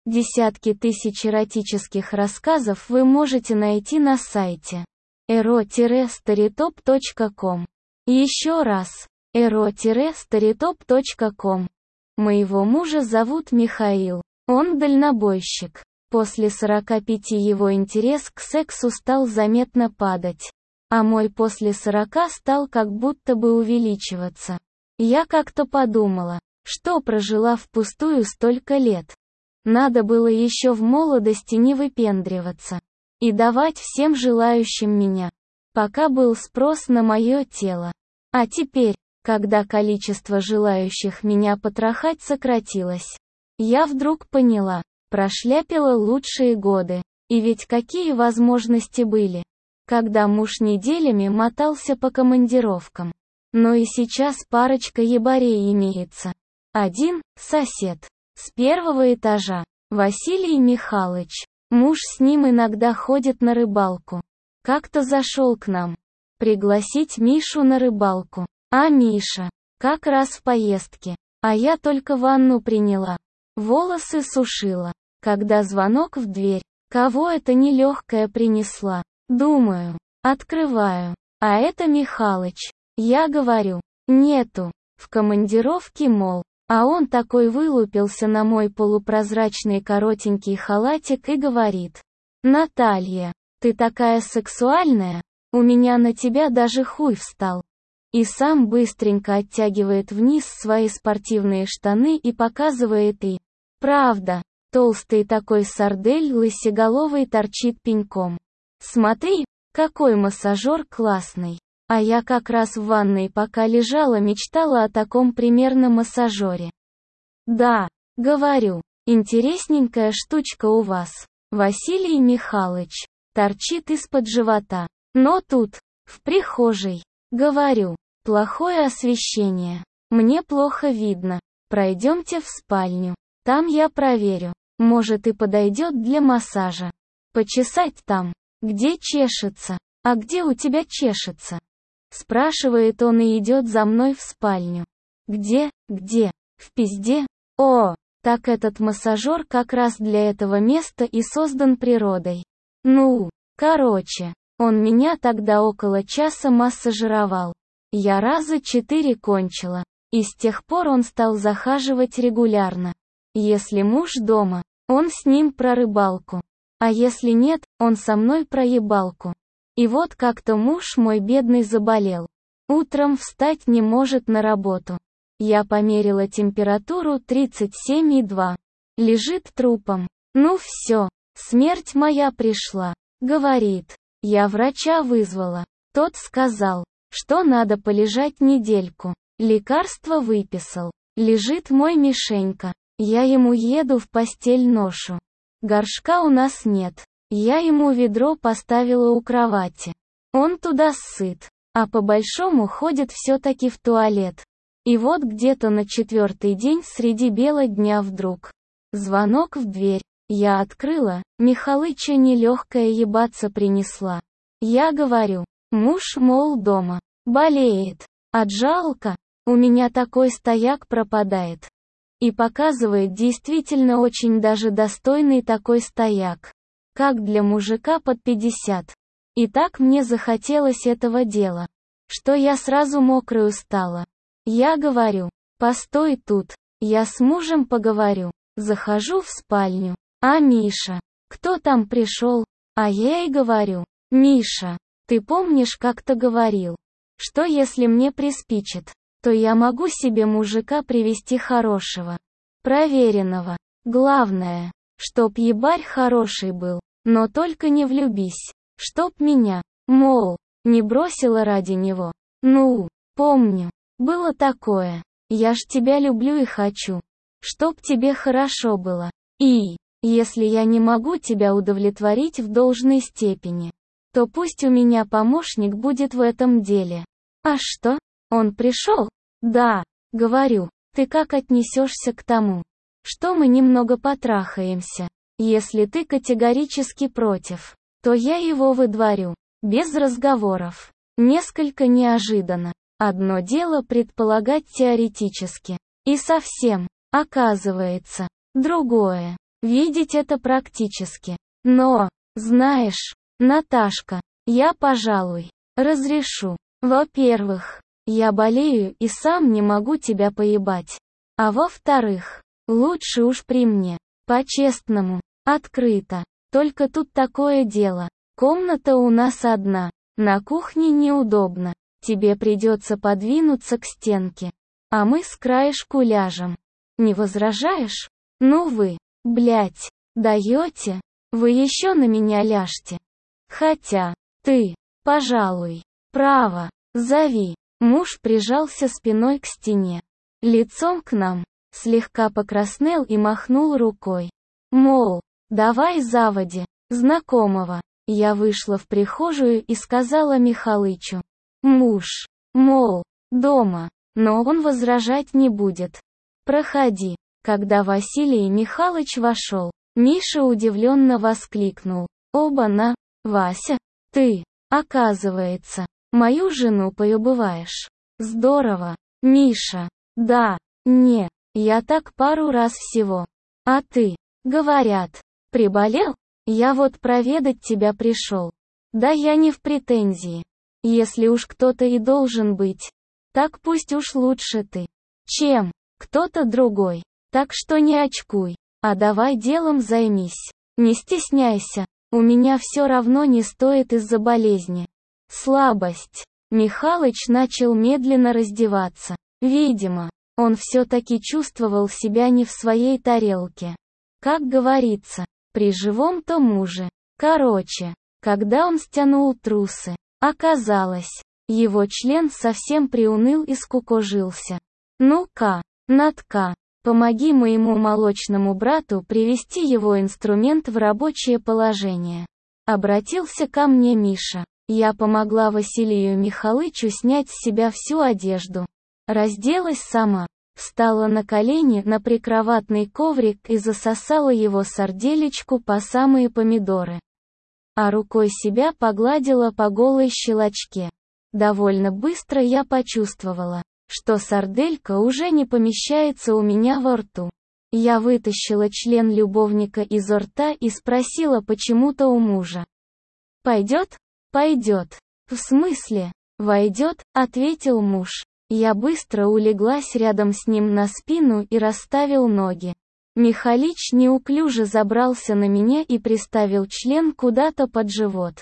Десятки тысяч эротических рассказов вы можете найти на сайте ero-storytop.com. Еще раз, ero-storytop.com. Моего мужа зовут Михаил. Он дальнобойщик. После 45 его интерес к сексу стал заметно падать. А мой после 40 стал как будто бы увеличиваться. Я как-то подумала, что прожила впустую столько лет. Надо было еще в молодости не выпендриваться. И давать всем желающим меня. Пока был спрос на мое тело. А теперь, когда количество желающих меня потрахать сократилось, я вдруг поняла, прошляпила лучшие годы. И ведь какие возможности были, когда муж неделями мотался по командировкам. Но и сейчас парочка ебарей имеется. Один – сосед. С первого этажа. Василий Михайлович. Муж с ним иногда ходит на рыбалку. Как-то зашел к нам. Пригласить Мишу на рыбалку. А Миша. Как раз в поездке. А я только ванну приняла. Волосы сушила. Когда звонок в дверь. Кого это нелегкая принесла? Думаю. Открываю. А это Михалыч. Я говорю. Нету. В командировке, мол. А он такой вылупился на мой полупрозрачный коротенький халатик и говорит. Наталья, ты такая сексуальная, у меня на тебя даже хуй встал. И сам быстренько оттягивает вниз свои спортивные штаны и показывает и. Правда, толстый такой сардель лысеголовый торчит пеньком. Смотри, какой массажер классный. А я как раз в ванной пока лежала, мечтала о таком примерно массажере. Да, говорю, интересненькая штучка у вас, Василий Михайлович, торчит из-под живота. Но тут, в прихожей, говорю, плохое освещение, мне плохо видно, пройдемте в спальню, там я проверю, может и подойдет для массажа. Почесать там, где чешется, а где у тебя чешется? Спрашивает он и идет за мной в спальню. Где? В пизде? О, так этот массажер как раз для этого места и создан природой. Ну, короче, он меня тогда около часа массажировал. Я раза 4 кончила. И с тех пор он стал захаживать регулярно. Если муж дома, он с ним про рыбалку. А если нет, он со мной про ебалку. И вот как-то муж мой бедный заболел. Утром встать не может на работу. Я померила температуру 37,2. Лежит трупом. Ну все, смерть моя пришла. Говорит, я врача вызвала. Тот сказал, что надо полежать недельку. Лекарство выписал. Лежит мой Мишенька. Я ему еду в постель ношу. Горшка у нас нет. Я ему ведро поставила у кровати. Он туда ссыт, а по-большому ходит все-таки в туалет. И вот где-то на 4-й день среди бела дня вдруг. Звонок в дверь. Я открыла, Михалыча нелегкая ебаться принесла. Я говорю, муж, мол, дома. Болеет. Жалко, у меня такой стояк пропадает. И показывает действительно очень даже достойный такой стояк. Как для мужика под 50. И так мне захотелось этого дела, что я сразу мокрою стала. Я говорю, постой тут, я с мужем поговорю. Захожу в спальню. А Миша, кто там пришел? А я и говорю, Миша, ты помнишь, как-то говорил, что если мне приспичит, то я могу себе мужика привести хорошего, проверенного. Главное, чтоб ебарь хороший был, но только не влюбись, чтоб меня, мол, не бросила ради него. Ну, помню, было такое, я ж тебя люблю и хочу, чтоб тебе хорошо было. И, если я не могу тебя удовлетворить в должной степени, то пусть у меня помощник будет в этом деле. А что? Он пришел? Да, говорю, ты как отнесешься к тому, что мы немного потрахаемся? Если ты категорически против, то я его выдворю, без разговоров. Несколько неожиданно. Одно дело предполагать теоретически. И совсем, оказывается, другое. видеть это практически. Но, знаешь, Наташка, я, пожалуй, разрешу. Во-первых, я болею и сам не могу тебя поебать. А во-вторых, лучше уж при мне. По-честному, открыто. Только тут такое дело. Комната у нас одна. На кухне неудобно. Тебе придется подвинуться к стенке. А мы с краешку ляжем. Не возражаешь? Ну вы, блять, даете? Вы еще на меня ляжьте. Хотя, ты, пожалуй, право, зови. Муж прижался спиной к стене. Лицом к нам. Слегка покраснел и махнул рукой. Мол, давай заводи, знакомого. Я вышла в прихожую и сказала Михалычу. Муж, мол, дома, но он возражать не будет. Проходи. Когда Василий Михалыч вошел, Миша удивленно воскликнул. Оба-на, Вася, ты, оказывается, мою жену поюбываешь. Здорово, Миша. Да, не, я так пару раз всего. А ты, говорят, приболел? Я вот проведать тебя пришел. Да я не в претензии. Если уж кто-то и должен быть, так пусть уж лучше ты, чем кто-то другой. Так что не очкуй, а давай делом займись. Не стесняйся, у меня все равно не стоит из-за болезни. Слабость. Михалыч начал медленно раздеваться. Видимо, он все-таки чувствовал себя не в своей тарелке. Как говорится, при живом-то муже. Короче, когда он стянул трусы, оказалось, его член совсем приуныл и скукожился. Ну-ка, Натка, помоги моему молочному брату привести его инструмент в рабочее положение. Обратился ко мне Миша. Я помогла Василию Михалычу снять с себя всю одежду. Разделась сама, встала на колени на прикроватный коврик и засосала его сарделечку по самые помидоры. А рукой себя погладила по голой щелочке. Довольно быстро я почувствовала, что сарделька уже не помещается у меня во рту. Я вытащила член любовника изо рта и спросила почему-то у мужа. «Пойдет?» «Пойдет». «В смысле?» «Войдет», — ответил муж. Я быстро улеглась рядом с ним на спину и расставил ноги. Михалыч неуклюже забрался на меня и приставил член куда-то под живот.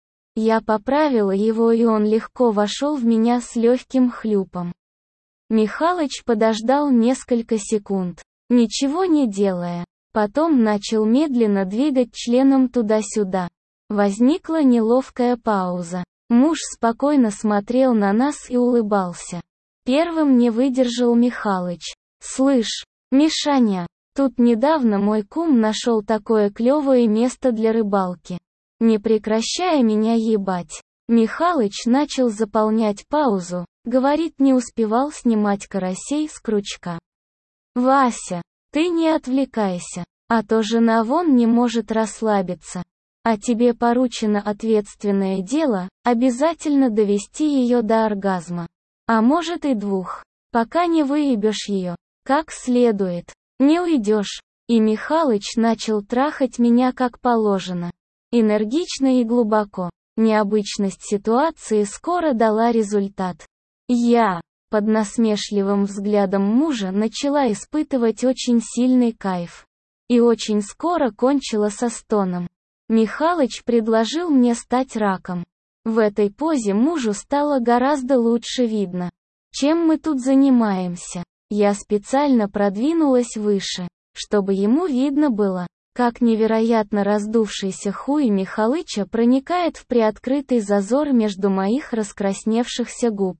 Я поправила его, и он легко вошел в меня с легким хлюпом. Михалыч подождал несколько секунд, ничего не делая. Потом начал медленно двигать членом туда-сюда. Возникла неловкая пауза. Муж спокойно смотрел на нас и улыбался. Первым не выдержал Михалыч. «Слышь, Мишаня, тут недавно мой кум нашел такое клевое место для рыбалки. Не прекращая меня ебать». Михалыч начал заполнять паузу, говорит, не успевал снимать карасей с крючка. «Вася, ты не отвлекайся, а то жена вон не может расслабиться. А тебе поручено ответственное дело, обязательно довести ее до оргазма. А может и двух. Пока не выебешь ее, как следует, не уйдешь». И Михалыч начал трахать меня как положено. Энергично и глубоко. Необычность ситуации скоро дала результат. Я, под насмешливым взглядом мужа, начала испытывать очень сильный кайф. И очень скоро кончила со стоном. Михалыч предложил мне стать раком. В этой позе мужу стало гораздо лучше видно. Чем мы тут занимаемся? Я специально продвинулась выше, чтобы ему видно было, как невероятно раздувшийся хуй Михалыча проникает в приоткрытый зазор между моих раскрасневшихся губ,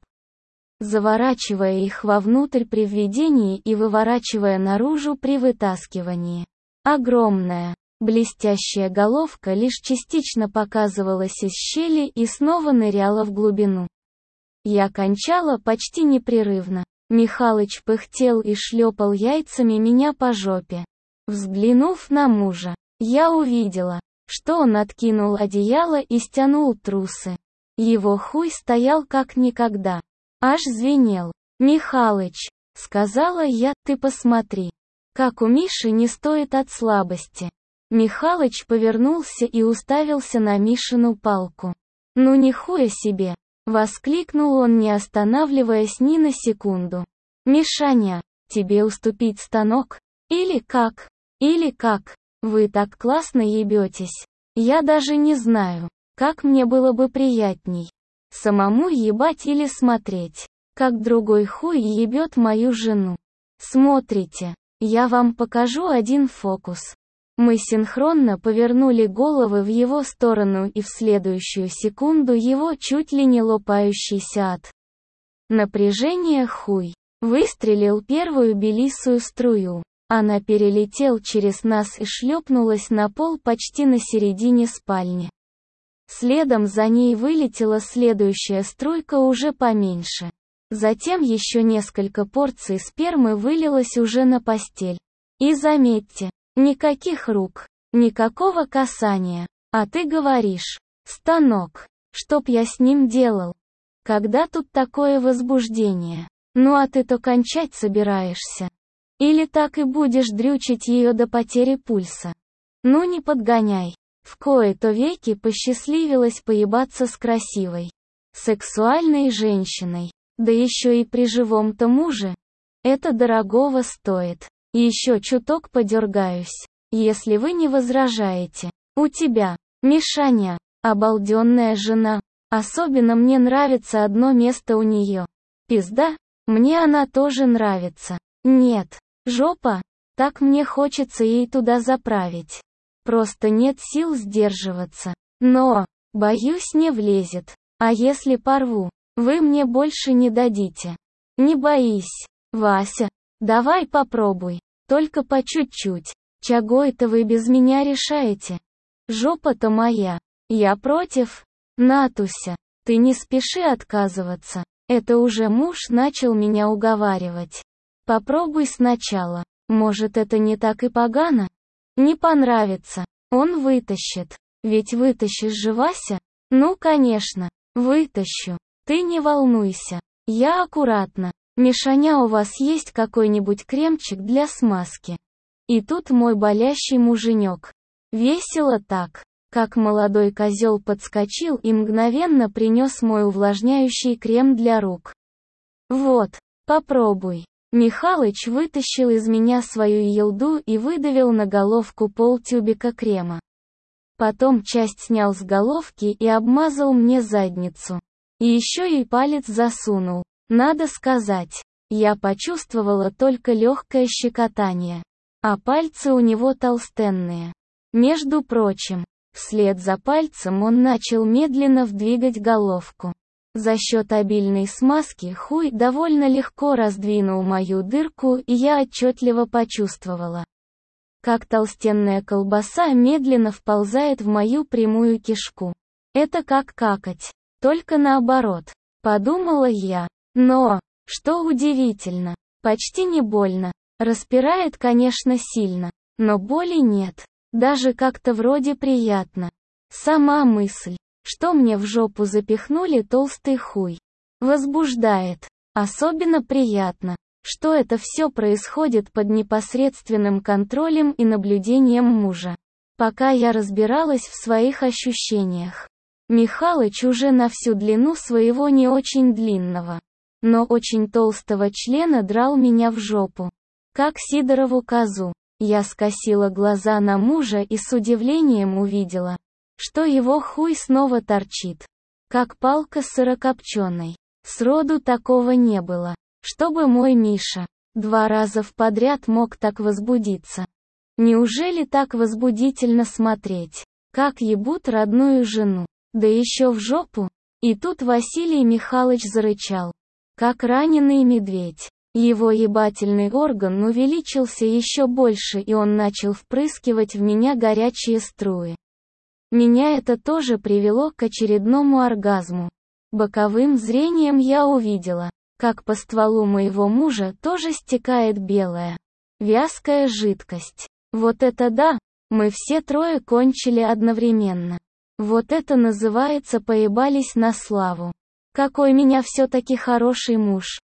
заворачивая их вовнутрь при введении и выворачивая наружу при вытаскивании. Огромная, блестящая головка лишь частично показывалась из щели и снова ныряла в глубину. Я кончала почти непрерывно. Михалыч пыхтел и шлепал яйцами меня по жопе. Взглянув на мужа, я увидела, что он откинул одеяло и стянул трусы. Его хуй стоял как никогда. Аж звенел. «Михалыч», — сказала я, — «ты посмотри. Как у Миши не стоит от слабости. Михалыч повернулся и уставился на Мишину палку. «Ну нихуя себе!» — воскликнул он, не останавливаясь ни на секунду. «Мишаня, тебе уступить станок? Или как? Или как? Вы так классно ебетесь. Я даже не знаю, как мне было бы приятней. Самому ебать или смотреть, как другой хуй ебет мою жену. Смотрите, я вам покажу один фокус». Мы синхронно повернули головы в его сторону, и в следующую секунду его чуть ли не лопающийся от напряжения хуй выстрелил первую белисую струю. Она перелетел через нас и шлепнулась на пол почти на середине спальни. Следом за ней вылетела следующая струйка уже поменьше. Затем еще несколько порций спермы вылилось уже на постель. И заметьте, никаких рук, никакого касания. А ты говоришь, станок, чтоб я с ним делал? Когда тут такое возбуждение? Ну а ты то кончать собираешься? Или так и будешь дрючить ее до потери пульса? Ну не подгоняй. В кои-то веки посчастливилось поебаться с красивой, сексуальной женщиной. Да еще и при живом-то муже. Это дорогого стоит. Еще чуток подергаюсь, если вы не возражаете. У тебя, Мишаня, обалденная жена. Особенно мне нравится одно место у нее. Пизда, мне она тоже нравится. Нет, жопа, так мне хочется ей туда заправить. Просто нет сил сдерживаться. Но, боюсь, не влезет. А если порву, вы мне больше не дадите. Не боись, Вася. Давай попробуй, только по чуть-чуть. Чего это вы без меня решаете? Жопа-то моя. Я против. Натуся, ты не спеши отказываться. Это уже муж начал меня уговаривать. Попробуй сначала. Может, это не так и погано? Не понравится. Он вытащит. Ведь вытащишь же, Вася? Ну, конечно, вытащу. Ты не волнуйся. Я аккуратно. Мишаня, у вас есть какой-нибудь кремчик для смазки? И тут мой болящий муженек весело так, как молодой козел, подскочил и мгновенно принес мой увлажняющий крем для рук. Вот, попробуй. Михалыч вытащил из меня свою елду и выдавил на головку полтюбика крема. Потом часть снял с головки и обмазал мне задницу. И еще и палец засунул. Надо сказать, я почувствовала только легкое щекотание. А пальцы у него толстенные. Между прочим, вслед за пальцем он начал медленно вдвигать головку. За счет обильной смазки хуй довольно легко раздвинул мою дырку, и я отчетливо почувствовала, как толстенная колбаса медленно вползает в мою прямую кишку. Это как какать, только наоборот, подумала я. Но, что удивительно, почти не больно. Распирает, конечно, сильно, но боли нет. Даже как-то вроде приятно. Сама мысль, что мне в жопу запихнули толстый хуй, возбуждает. Особенно приятно, что это все происходит под непосредственным контролем и наблюдением мужа. Пока я разбиралась в своих ощущениях, Михалыч уже на всю длину своего не очень длинного, но очень толстого члена драл меня в жопу, как Сидорову козу. Я скосила глаза на мужа и с удивлением увидела, что его хуй снова торчит, как палка сырокопченой. Сроду такого не было, чтобы мой Миша 2 раза подряд мог так возбудиться. Неужели так возбудительно смотреть, как ебут родную жену, да еще в жопу? И тут Василий Михайлович зарычал, как раненый медведь. Его ебательный орган увеличился еще больше, и он начал впрыскивать в меня горячие струи. Меня это тоже привело к очередному оргазму. Боковым зрением я увидела, как по стволу моего мужа тоже стекает белая, вязкая жидкость. Вот это да! Мы все трое кончили одновременно. Вот это называется поебались на славу. Какой меня все-таки хороший муж.